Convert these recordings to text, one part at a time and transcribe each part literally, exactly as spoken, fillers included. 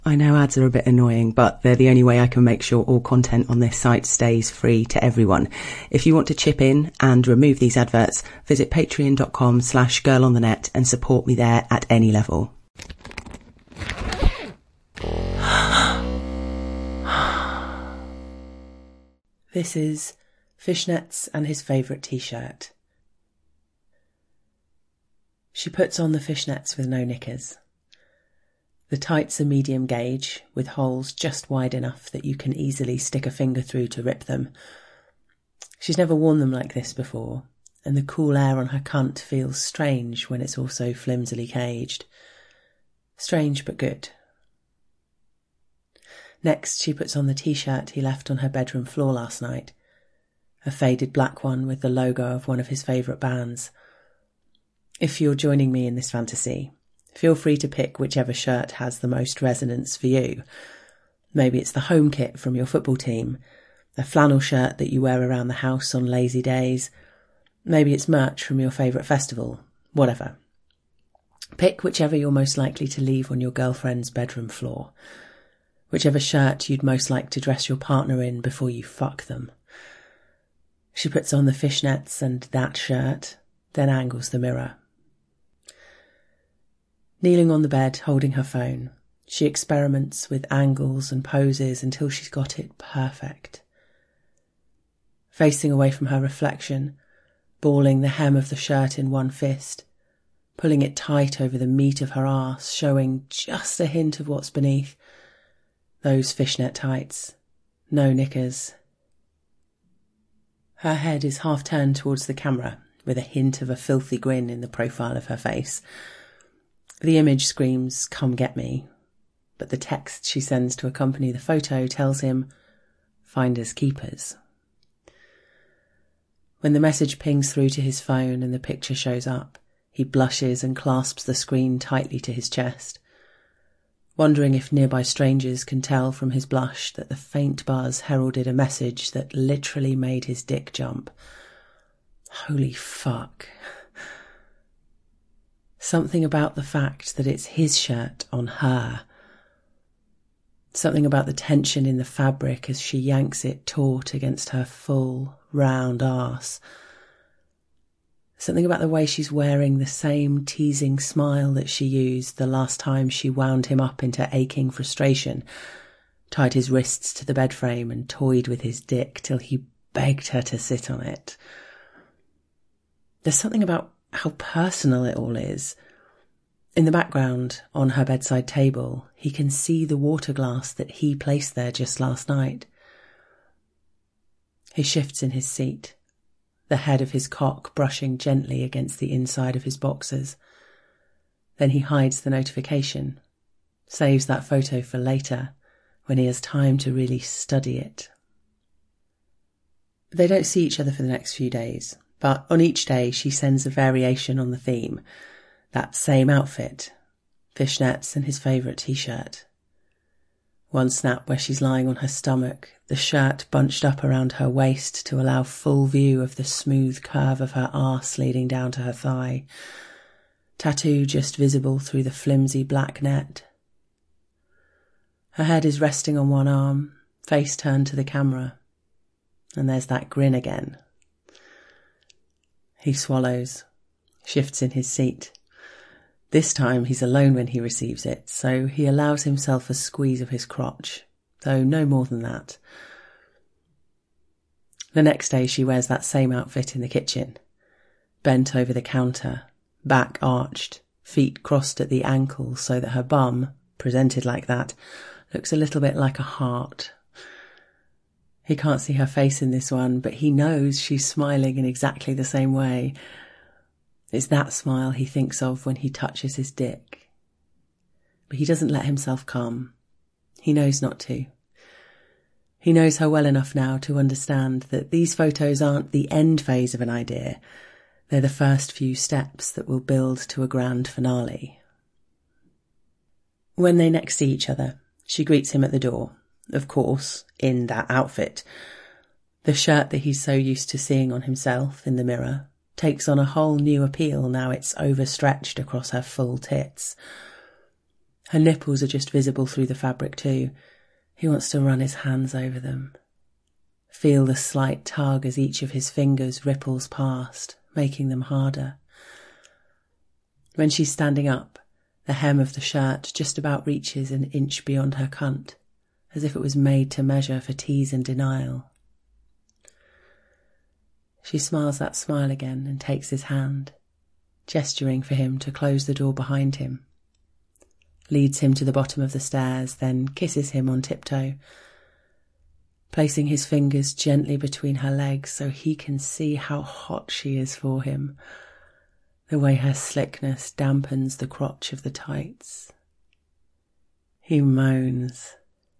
I know ads are a bit annoying, but they're the only way I can make sure all content on this site stays free to everyone. If you want to chip in and remove these adverts, visit patreon.com slash girlonthenet and support me there at any level. This is Fishnets and his favourite t-shirt. She puts on the fishnets with no knickers. The tights are medium gauge, with holes just wide enough that you can easily stick a finger through to rip them. She's never worn them like this before, and the cool air on her cunt feels strange when it's also flimsily caged. Strange but good. Next, she puts on the t-shirt he left on her bedroom floor last night, a faded black one with the logo of one of his favourite bands. If you're joining me in this fantasy, feel free to pick whichever shirt has the most resonance for you. Maybe it's the home kit from your football team, a flannel shirt that you wear around the house on lazy days. Maybe it's merch from your favourite festival, whatever. Pick whichever you're most likely to leave on your girlfriend's bedroom floor. Whichever shirt you'd most like to dress your partner in before you fuck them. She puts on the fishnets and that shirt, then angles the mirror. Kneeling on the bed, holding her phone, she experiments with angles and poses until she's got it perfect. Facing away from her reflection, balling the hem of the shirt in one fist, pulling it tight over the meat of her arse, showing just a hint of what's beneath. Those fishnet tights, no knickers. Her head is half turned towards the camera, with a hint of a filthy grin in the profile of her face. The image screams, "Come get me," but the text she sends to accompany the photo tells him, "Finders keepers." When the message pings through to his phone and the picture shows up, he blushes and clasps the screen tightly to his chest, wondering if nearby strangers can tell from his blush that the faint buzz heralded a message that literally made his dick jump. Holy fuck. Something about the fact that it's his shirt on her. Something about the tension in the fabric as she yanks it taut against her full, round arse. Something about the way she's wearing the same teasing smile that she used the last time she wound him up into aching frustration, tied his wrists to the bed frame and toyed with his dick till he begged her to sit on it. There's something about how personal it all is. In the background, on her bedside table, he can see the water glass that he placed there just last night. He shifts in his seat, the head of his cock brushing gently against the inside of his boxers. Then he hides the notification, saves that photo for later, when he has time to really study it. They don't see each other for the next few days, but on each day she sends a variation on the theme. That same outfit, fishnets and his favourite t-shirt. One snap where she's lying on her stomach, the shirt bunched up around her waist to allow full view of the smooth curve of her arse leading down to her thigh. Tattoo just visible through the flimsy black net. Her head is resting on one arm, face turned to the camera. And there's that grin again. He swallows, shifts in his seat. This time he's alone when he receives it, so he allows himself a squeeze of his crotch, though no more than that. The next day she wears that same outfit in the kitchen, bent over the counter, back arched, feet crossed at the ankles so that her bum, presented like that, looks a little bit like a heart. He can't see her face in this one, but he knows she's smiling in exactly the same way. It's that smile he thinks of when he touches his dick. But he doesn't let himself come. He knows not to. He knows her well enough now to understand that these photos aren't the end phase of an idea. They're the first few steps that will build to a grand finale. When they next see each other, she greets him at the door. Of course, in that outfit. The shirt that he's so used to seeing on himself in the mirror takes on a whole new appeal now it's overstretched across her full tits. Her nipples are just visible through the fabric too. He wants to run his hands over them. Feel the slight tug as each of his fingers ripples past, making them harder. When she's standing up, the hem of the shirt just about reaches an inch beyond her cunt, as if it was made to measure for tease and denial. She smiles that smile again and takes his hand, gesturing for him to close the door behind him. Leads him to the bottom of the stairs, then kisses him on tiptoe, placing his fingers gently between her legs so he can see how hot she is for him, the way her slickness dampens the crotch of the tights. He moans.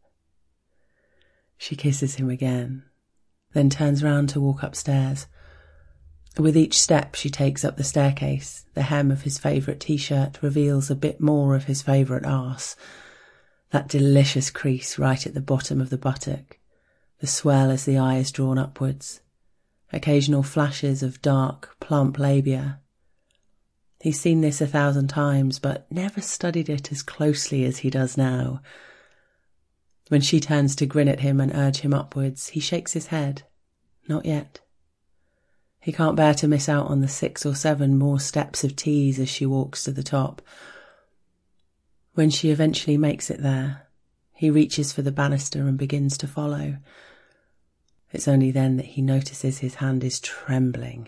She kisses him again, then turns round to walk upstairs. With each step she takes up the staircase, the hem of his favourite t-shirt reveals a bit more of his favourite arse, that delicious crease right at the bottom of the buttock, the swell as the eye is drawn upwards, occasional flashes of dark, plump labia. He's seen this a thousand times, but never studied it as closely as he does now. When she turns to grin at him and urge him upwards, he shakes his head. Not yet. He can't bear to miss out on the six or seven more steps of tease as she walks to the top. When she eventually makes it there, he reaches for the banister and begins to follow. It's only then that he notices his hand is trembling.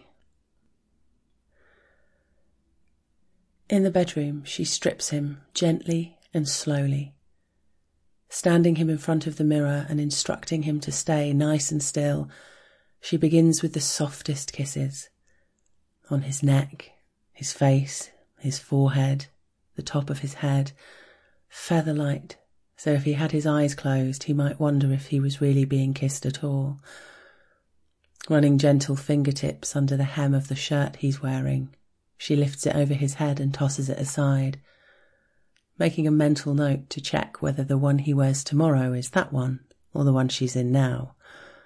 In the bedroom, she strips him gently and slowly, standing him in front of the mirror and instructing him to stay nice and still. She begins with the softest kisses, on his neck, his face, his forehead, the top of his head, feather-light, so if he had his eyes closed he might wonder if he was really being kissed at all. Running gentle fingertips under the hem of the shirt he's wearing, she lifts it over his head and tosses it aside, making a mental note to check whether the one he wears tomorrow is that one or the one she's in now.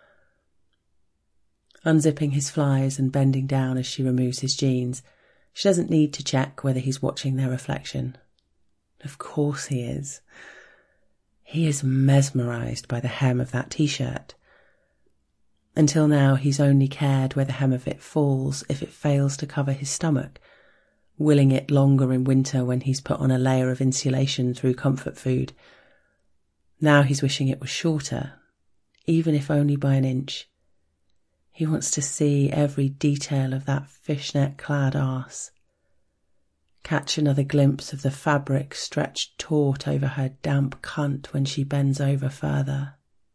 Unzipping his flies and bending down as she removes his jeans, she doesn't need to check whether he's watching their reflection. Of course he is. He is mesmerised by the hem of that t-shirt. Until now he's only cared where the hem of it falls if it fails to cover his stomach, willing it longer in winter when he's put on a layer of insulation through comfort food. Now he's wishing it was shorter, even if only by an inch. He wants to see every detail of that fishnet-clad arse. Catch another glimpse of the fabric stretched taut over her damp cunt when she bends over further.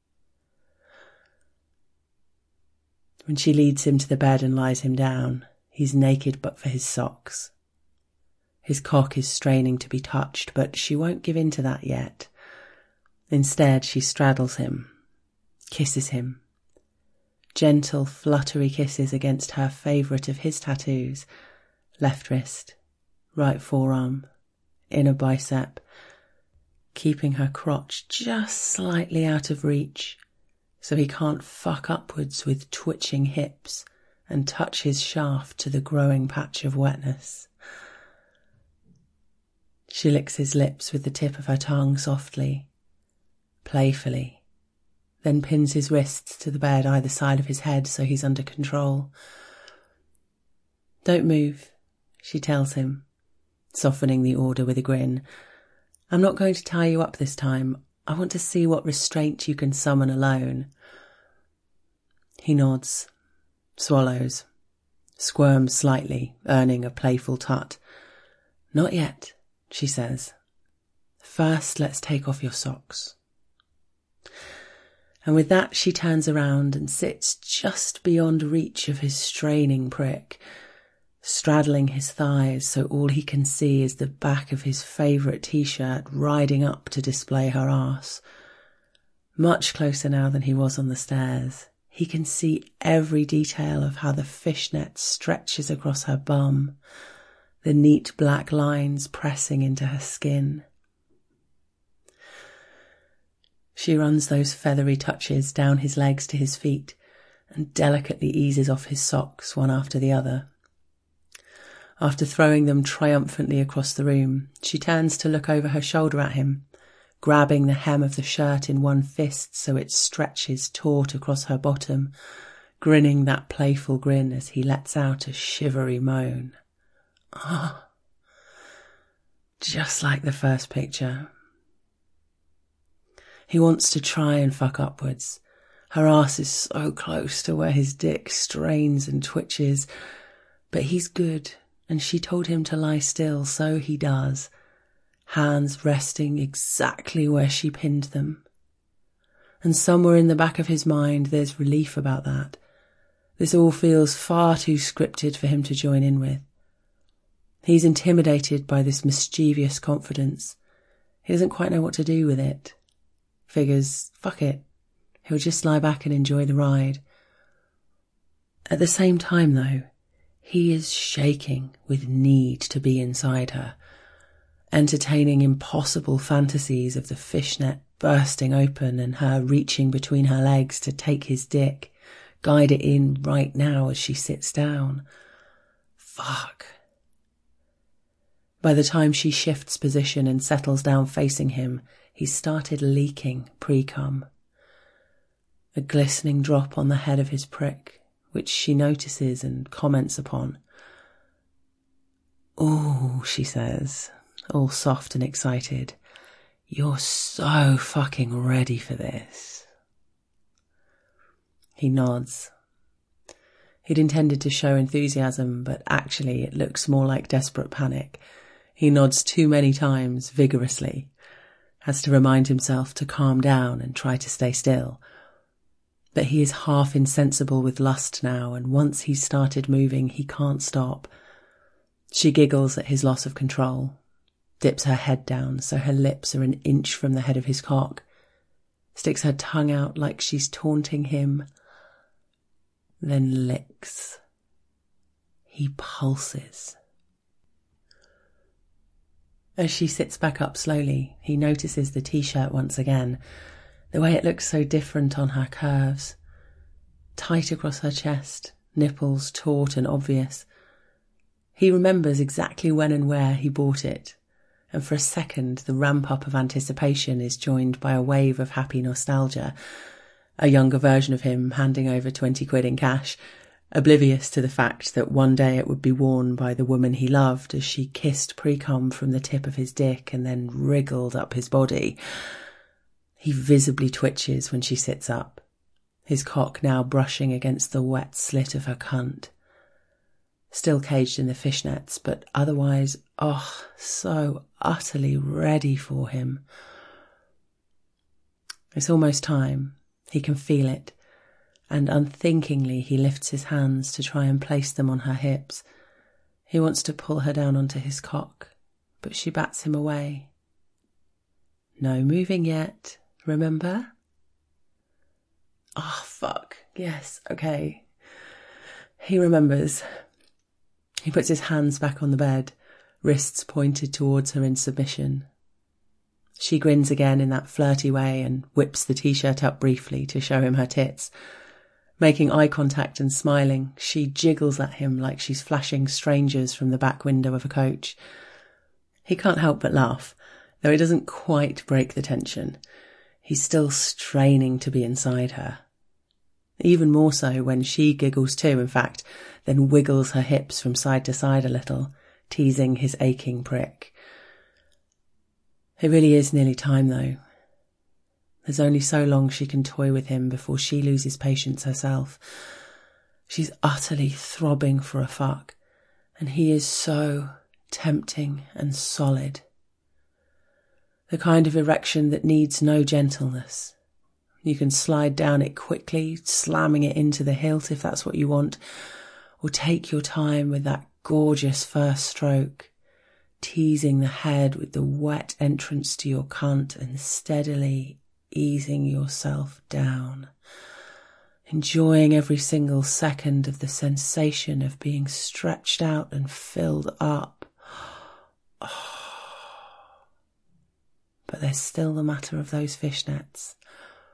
When she leads him to the bed and lies him down, he's naked but for his socks. His cock is straining to be touched, but she won't give in to that yet. Instead, she straddles him, kisses him. Gentle, fluttery kisses against her favourite of his tattoos, left wrist, right forearm, inner bicep, keeping her crotch just slightly out of reach so he can't fuck upwards with twitching hips and touch his shaft to the growing patch of wetness. She licks his lips with the tip of her tongue softly, playfully, then pins his wrists to the bed either side of his head so he's under control. "Don't move," she tells him, softening the order with a grin. "I'm not going to tie you up this time. I want to see what restraint you can summon alone." He nods, swallows, squirms slightly, earning a playful tut. "Not yet," she says. "First, let's take off your socks." And with that she turns around and sits just beyond reach of his straining prick, straddling his thighs so all he can see is the back of his favourite t-shirt riding up to display her arse. Much closer now than he was on the stairs. He can see every detail of how the fishnet stretches across her bum, the neat black lines pressing into her skin. She runs those feathery touches down his legs to his feet and delicately eases off his socks one after the other. After throwing them triumphantly across the room, she turns to look over her shoulder at him, grabbing the hem of the shirt in one fist so it stretches taut across her bottom, grinning that playful grin as he lets out a shivery moan. Ah, oh, just like the first picture. He wants to try and fuck upwards. Her ass is so close to where his dick strains and twitches, but he's good, and she told him to lie still, so he does, hands resting exactly where she pinned them. And somewhere in the back of his mind there's relief about that. This all feels far too scripted for him to join in with. He's intimidated by this mischievous confidence. He doesn't quite know what to do with it. Figures, fuck it. He'll just lie back and enjoy the ride. At the same time, though, he is shaking with need to be inside her, entertaining impossible fantasies of the fishnet bursting open and her reaching between her legs to take his dick, guide it in right now as she sits down. Fuck. By the time she shifts position and settles down facing him, he's started leaking pre-cum. A glistening drop on the head of his prick, which she notices and comments upon. "Ooh," she says, all soft and excited. "You're so fucking ready for this." He nods. He'd intended to show enthusiasm, but actually it looks more like desperate panic. He nods too many times, vigorously, has to remind himself to calm down and try to stay still. But he is half insensible with lust now, and once he's started moving, he can't stop. She giggles at his loss of control, dips her head down so her lips are an inch from the head of his cock, sticks her tongue out like she's taunting him, then licks. He pulses. As she sits back up slowly, he notices the t-shirt once again, the way it looks so different on her curves. Tight across her chest, nipples taut and obvious. He remembers exactly when and where he bought it, and for a second the ramp-up of anticipation is joined by a wave of happy nostalgia, a younger version of him handing over twenty quid in cash, oblivious to the fact that one day it would be worn by the woman he loved as she kissed pre-cum from the tip of his dick and then wriggled up his body. He visibly twitches when she sits up, his cock now brushing against the wet slit of her cunt. Still caged in the fishnets, but otherwise, oh, so utterly ready for him. It's almost time. He can feel it, and unthinkingly he lifts his hands to try and place them on her hips. He wants to pull her down onto his cock, but she bats him away. No moving yet. Remember? Oh, fuck. Yes, okay. He remembers. He puts his hands back on the bed, wrists pointed towards her in submission. She grins again in that flirty way and whips the t-shirt up briefly to show him her tits. Making eye contact and smiling, she jiggles at him like she's flashing strangers from the back window of a coach. He can't help but laugh, though it doesn't quite break the tension. He's still straining to be inside her. Even more so when she giggles too, in fact, then wiggles her hips from side to side a little, teasing his aching prick. It really is nearly time, though. There's only so long she can toy with him before she loses patience herself. She's utterly throbbing for a fuck, and he is so tempting and solid. The kind of erection that needs no gentleness. You can slide down it quickly, slamming it into the hilt if that's what you want, or take your time with that gorgeous first stroke, teasing the head with the wet entrance to your cunt and steadily easing yourself down, enjoying every single second of the sensation of being stretched out and filled up. Oh. But there's still the matter of those fishnets.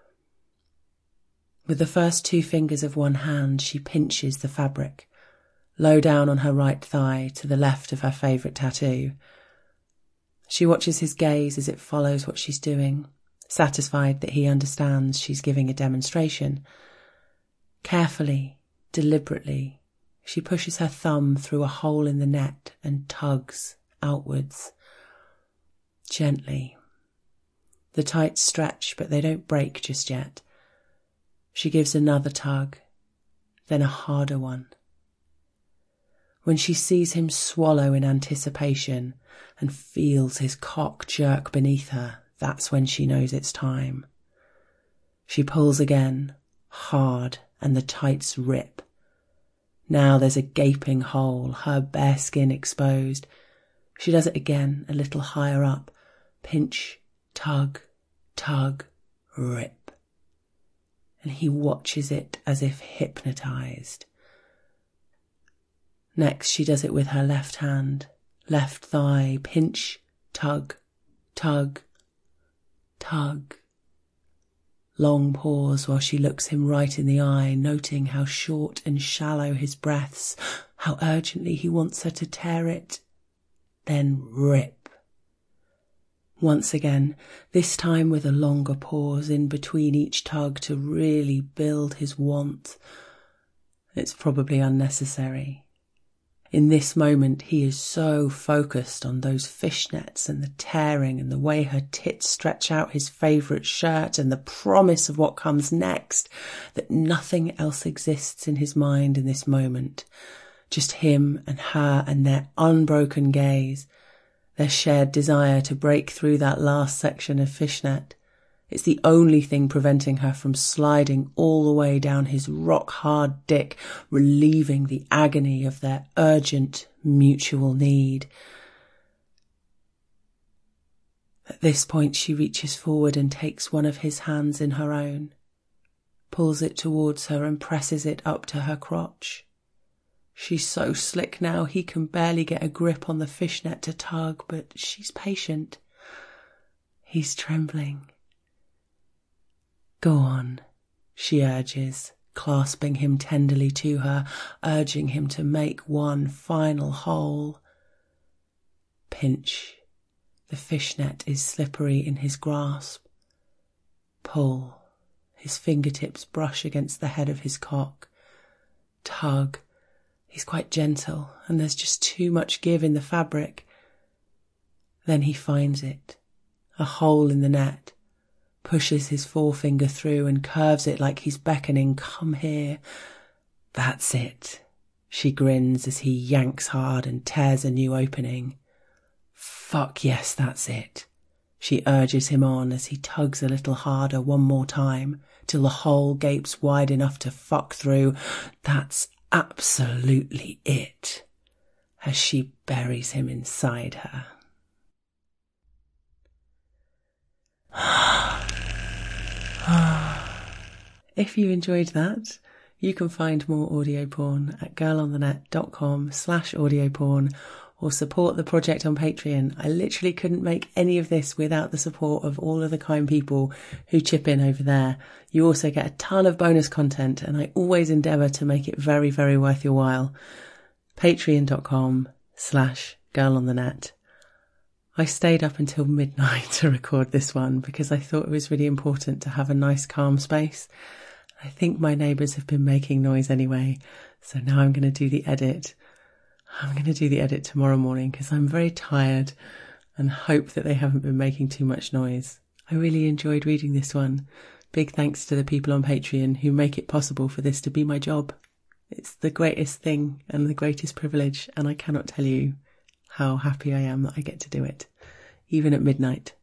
With the first two fingers of one hand, she pinches the fabric, low down on her right thigh to the left of her favourite tattoo. She watches his gaze as it follows what she's doing, satisfied that he understands she's giving a demonstration. Carefully, deliberately, she pushes her thumb through a hole in the net and tugs outwards. Gently. The tights stretch, but they don't break just yet. She gives another tug, then a harder one. When she sees him swallow in anticipation and feels his cock jerk beneath her, that's when she knows it's time. She pulls again, hard, and the tights rip. Now there's a gaping hole, her bare skin exposed. She does it again, a little higher up. Pinch, tug, tug, rip. And he watches it as if hypnotised. Next, she does it with her left hand, left thigh, pinch, tug, tug, tug. Long pause while she looks him right in the eye, noting how short and shallow his breaths, how urgently he wants her to tear it. Then rip. Once again, this time with a longer pause in between each tug to really build his want. It's probably unnecessary. In this moment, he is so focused on those fishnets and the tearing and the way her tits stretch out his favourite shirt and the promise of what comes next, that nothing else exists in his mind in this moment. Just him and her and their unbroken gaze, their shared desire to break through that last section of fishnet. It's the only thing preventing her from sliding all the way down his rock-hard dick, relieving the agony of their urgent mutual need. At this point, she reaches forward and takes one of his hands in her own, pulls it towards her and presses it up to her crotch. She's so slick now, he can barely get a grip on the fishnet to tug, but she's patient. He's trembling. Go on, she urges, clasping him tenderly to her, urging him to make one final hole. Pinch. The fishnet is slippery in his grasp. Pull. His fingertips brush against the head of his cock. Tug. He's quite gentle, and there's just too much give in the fabric. Then he finds it. A hole in the net. Pushes his forefinger through and curves it like he's beckoning, come here. That's it. She grins as he yanks hard and tears a new opening. Fuck yes, that's it. She urges him on as he tugs a little harder one more time, till the hole gapes wide enough to fuck through. That's absolutely it. As she buries him inside her. If you enjoyed that, you can find more audio porn at girlonthenet.com slash audio porn or support the project on Patreon. I literally couldn't make any of this without the support of all of the kind people who chip in over there. You also get a ton of bonus content, and I always endeavour to make it very, very worth your while. Patreon.com slash girlonthenet. I stayed up until midnight to record this one because I thought it was really important to have a nice calm space. I think my neighbours have been making noise anyway, so now I'm going to do the edit. I'm going to do the edit tomorrow morning because I'm very tired and hope that they haven't been making too much noise. I really enjoyed reading this one. Big thanks to the people on Patreon who make it possible for this to be my job. It's the greatest thing and the greatest privilege, and I cannot tell you how happy I am that I get to do it, even at midnight.